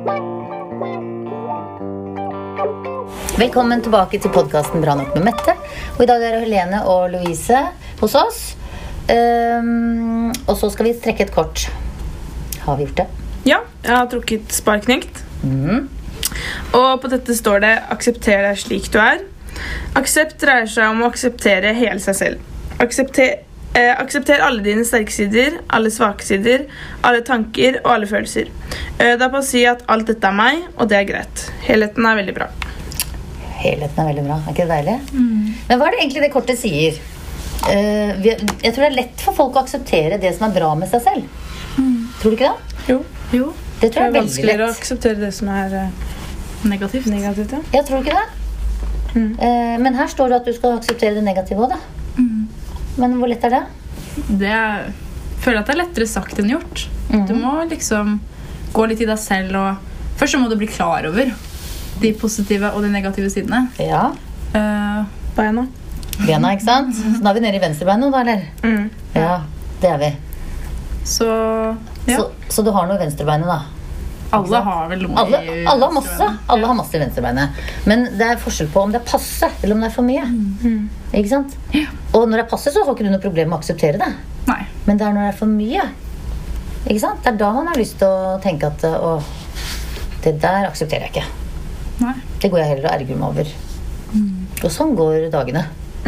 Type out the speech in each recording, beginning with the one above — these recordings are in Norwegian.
Velkommen tilbake til podcasten Bra nok med Mette. Og i dag det Helene og Louise hos oss. Og så skal vi trekke et kort. Har vi gjort det? Ja, jeg har trukket sparknekt. Og på dette står det: aksepter deg slik du er. Aksept dreier seg om å akseptere hele seg selv. Aksepter alle dine sterke sider, alle svake sider, alle tanker og alle følelser. Det på å si at alt dette er meg, og det er greit. Helheten er veldig bra. Helheten er veldig bra, er ikke det deilig? Men hva er det egentlig det kortet sier? Jeg tror det er lett for folk å akseptere det som er bra med seg selv. Tror du ikke det? Jo. Det tror jeg er veldig lett. Vanskeligere å akseptere det som er negativt, ja. Jeg tror ikke det. Men her står det at du skal akseptere det negative også, da. Men hvor lett er det? Føler at det er lettere sagt enn gjort. Du må liksom gå litt i deg selv, og først så må du bli klar over de positive og de negative sidene. Ja. Beina, ikke sant? Så da er vi nede i venstrebeinet da, eller? Ja, det er vi. Så, ja. Så du har noe i venstrebeinet da? Alle har vel noe alle har masse. Alle har masse i venstrebeinet. Men det er forskjell på om det er passe eller om det er for mye. Ikke sant? Ja. Og når det er passe, så har ikke du noe problem med å akseptere det. Nei. Men det er når det er for mye. Ikke sant? Det er da man har lyst til å tenke at det der aksepterer jeg ikke. Nei. Det går jeg heller og erger meg over. Og sånn går dagene.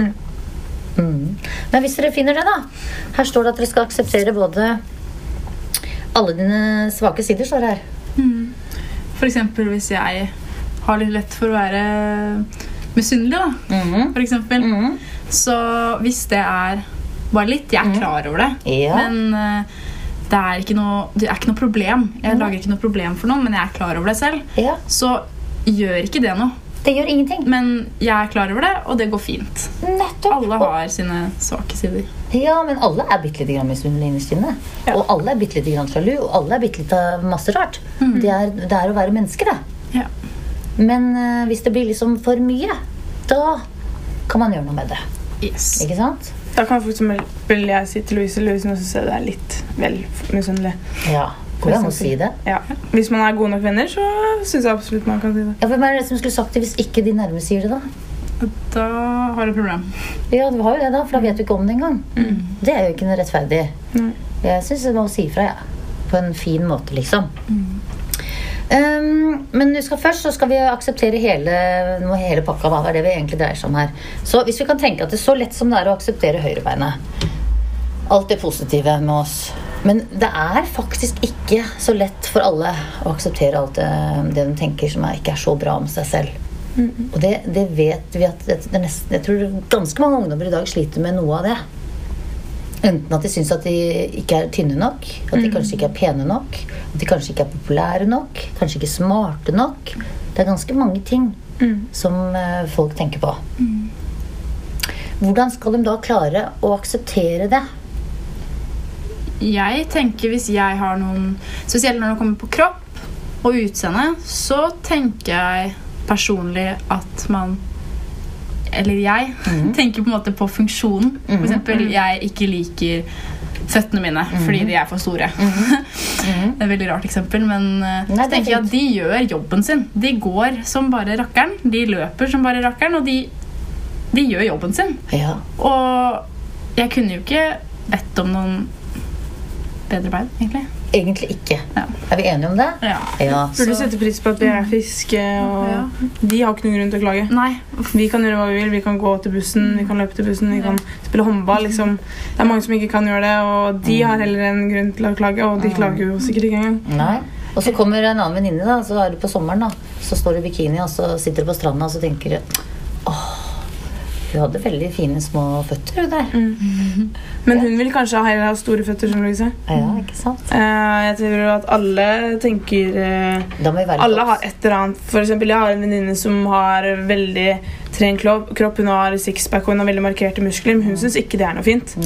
Men hvis dere finner det da, her står det at dere skal akseptere både alle dine svake sider, står det her. For eksempel hvis jeg har litt lett for å være misunnelig da, for eksempel. Så hvis det er bare litt, jeg er klar over det. Ja. Men det er ikke noe problem. Jeg lager ikke noe problem for noen, men jeg er klar over det selv. Ja. Så gjør ikke det noe. Det gjør ingenting. Men jeg er klar over det, og det går fint. Nettopp. Alle har sine svake sider. Ja, men alle er bitte litt misunnelige innerst inne. Ja. Og alle er bitte litt sjalu, og alle er bitte litt av masse rart. Det er å være menneske, det. Ja. Men hvis det blir liksom for mye, da kan man gjøre noe med det. Yes. Ikke sant? Da kan for eksempel jeg si til Louise, nå synes jeg det er litt vel misunnelig. Ja, hvordan må si det? Ja. Hvis man er gode nok venner, så synes jeg absolutt man kan si det. Ja, hvem er det som skulle sagt det hvis ikke de nærme sier det da? Da har du et problem. Ja, du har jo det da, for da vet du ikke om det engang. Det er jo ikke noe rettferdig. Jeg synes det må si fra, ja. På en fin måte, liksom. Men først så skal vi akseptere hele pakka, hva er det vi egentlig dreier seg om her. Så hvis vi kan tenke at det er så lett som det er å akseptere høyrebeinet, alt det positive med oss, men det er faktisk ikke så lett for alle å akseptere alt det de tenker som ikke er så bra med seg selv. Og det vet vi at jeg tror ganske mange ungdommer i dag sliter med noe av det. Enten at de synes at de ikke er tynne nok, at de kanskje ikke er pene nok, at de kanskje ikke er populære nok, kanskje ikke smarte nok. Det er ganske mange ting som folk tenker på. Hvordan skal de da klare å akseptere det? Jeg tenker hvis jeg har noen, spesielt når det kommer på kropp og utseende, så tenker jeg personlig at man, eller jeg, tenker på en måte på funksjonen. For eksempel, jeg ikke liker føttene mine fordi de er for store. Det er et veldig rart eksempel, men så tenker jeg at de gjør jobben sin. De går som bare rakkeren, de løper som bare rakkeren, og de gjør jobben sin. Ja. Og jeg kunne jo ikke bedt om noen bedre bein, egentlig. Egentlig ikke. Ja. Er vi enige om det? Ja. For du setter pris på at vi er fiske, og de har ikke noen grunn til å klage. Nei. Vi kan gjøre hva vi vil, vi kan gå til bussen, vi kan løpe til bussen, vi kan spille håndball, liksom. Det er mange som ikke kan gjøre det, og de har heller en grunn til å klage, og de klager jo sikkert ikke engang. Nei. Og så kommer en annen venninne da, så er det på sommeren da, så står du i bikini, og så sitter du på stranden, og så tenker du, du hadde veldig fine små føtter der. Men hun vil kanskje ha store føtter, som Louise. Ja, ikke sant? Jeg tror at alle tenker alle har et eller annet. For eksempel, jeg har en venninne som har veldig tren kropp. Hun har sixpack, og hun har veldig markerte muskler, men hun synes ikke det er noe fint.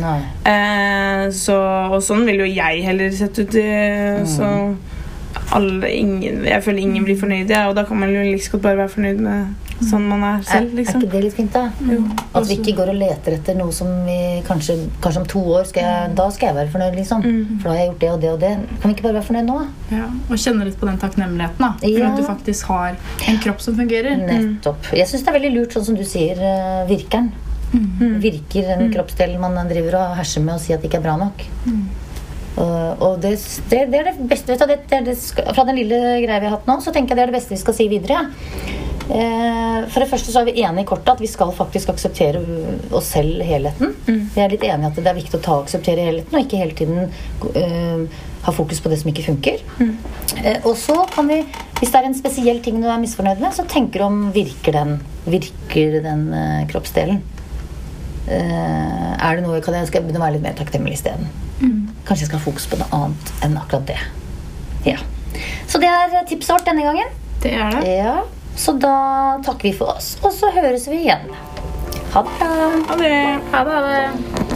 Og sånn vil jo jeg heller sett ut i. Så jeg føler ingen blir fornøyd, og da kan man jo like godt bare være fornøyd med sånn man er selv, Er liksom. ikke det litt fint da? At vi ikke går og leter etter noe som vi kanskje om 2 år da skal jeg være fornøyd, liksom. For da har jeg gjort det og det og det. Kan vi ikke bare være fornøyd nå? Ja, og kjenne litt på den takknemligheten da. For Ja. at du faktisk har en kropp som fungerer. Nettopp. Jeg synes det er veldig lurt, sånn som du sier, virkeren. Virker den kroppsdelen man driver og herser med og sier at det ikke er bra nok. Og det er det beste, vet du, fra den lille greia vi har hatt nå, så tenker jeg det er det beste vi skal si videre. For det første så er vi enige i kortet at vi skal faktisk akseptere oss selv helheten. Vi er litt enige at det er viktig å akseptere helheten og ikke hele tiden ha fokus på det som ikke funker. Og så kan vi, hvis det er en spesiell ting du er misfornøyd med, så tenker du om virker den kroppsdelen. Er det noe jeg skal begynne å være litt mer takknemlig i stedet? Kanskje jeg skal ha fokus på noe annet enn akkurat det. Ja. Så det er tipset vårt denne gangen. Det er det. Ja. Så da takker vi for oss, og så høres vi igjen. Ha det bra. Ha det. Ha det.